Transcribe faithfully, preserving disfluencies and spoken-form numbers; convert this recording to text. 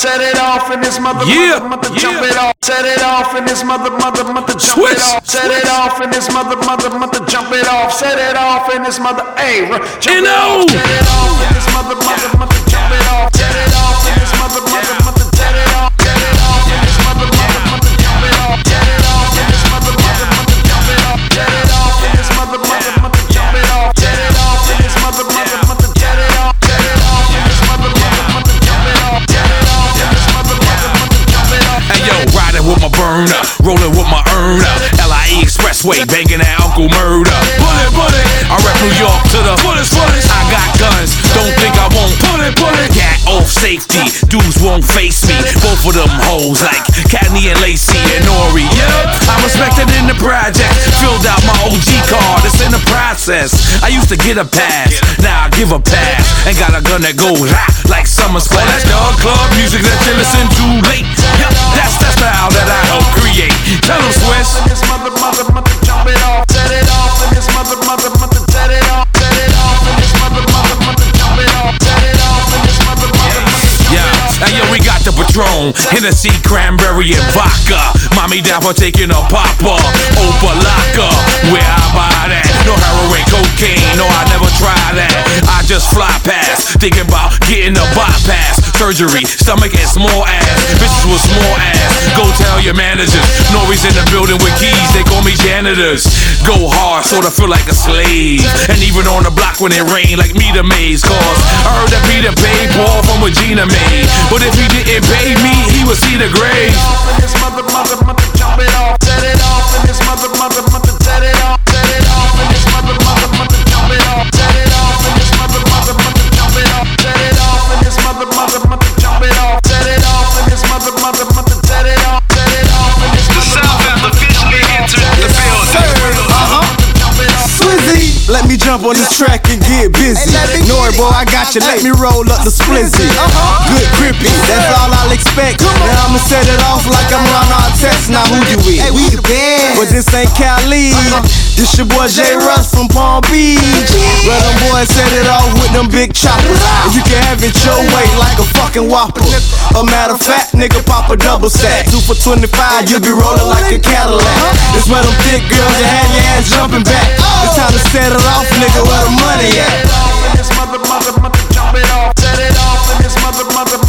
set it off, and this mother, yeah. mother, mother, yeah. jump it off. Set it off, and this mother, mother, mother, jump Switch. it off. Set Switch. it off, and this mother, mother, mother, jump it off. Set it off, and this mother, ayy, jump it off. Set it off, and this mother, mother, mother, jump it off. Set it off, and this mother, mother, mother, set it off. Set it off, and this mother, mother, mother, jump it off. Set it off, and this mother, mother, mother, jump it off. Set it off, and this mother, mother, mother, jump it off. Set it off, and this mother, mother, mother, set it off. Set it off, and this mother, mother, mother, jump it off. Set it off, and this mother, mother, mother, jump it off. Hey yo, riding with my burner, rolling with my earner. L I E Expressway, banging that Uncle Murder. Bullet, bullet, I rep New York to the fullest, fullest. I got guns, don't think I won't pull it, pull it. Cat off safety, dudes won't face me. Both of them hoes like Cadney and Lacey and Nori. Yup, I'm respected in the project. Filled out my O G card, it's in the process. I used to get a pass, now I give a pass. And got a gun that goes ah, like summer splash. That's dog club music that you listen to late. Yup, that's the style that I help create. Tell them Swiss. And this mother, mother, mother, jump it off. Set it off, and this mother, mother, mother, set it off. Set it off, and this mother, mother, mother, jump it off. Set it off, and this mother, mother, mother, jump yeah. it off. Hey yo, we got the Patron, Hennessy, cranberry, and vodka. Mommy down for taking a popper, Opalaka. Where I buy that? No heroin, cocaine, no I never try that. I just fly past, thinking about getting a bypass surgery, stomach and small ass. Bitches with small ass. Go tell your managers. Nori's in the building with keys, they call me janitors. Go hard, sorta feel like a slave. And even on the block when it rain, like me the maze. Cause I heard that Peter paid Paul from Regina May. But if he didn't pay me, he would see the grave. And this mother, mother, mother, jump it off. Set it off, and this mother, mother, mother, set it off. Set it off, and this mother, mother, mother, jump it off. Set it off, and this mother, mother, mother, jump it off. Set it off, and this mother, mother, mother, jump it off. Set it off, and this mother, mother, mother, set it off. Set it off, and this The South has officially entered the building. Uh-huh. Swizzy, let me jump on this track and get busy. Nori boy, I got you, let me roll up the splizzy. Good grippy, that's all I'll expect. Now I'ma set it off like I'm Ron Artest. Now who you with? We the band. But this ain't Cali. This your boy J Russ from Palm Beach. Well, them boys set it off with them big choppers. And you can have it your way like a fucking whopper. A matter of fact, nigga, pop a double stack. Two for twenty-five, you be rolling like a Cadillac. It's where them thick girls that have your ass jumping back. It's time to set it off, nigga, where the money at? And this mother, mother, mother, jump it off. Set it off, and this mother, mother,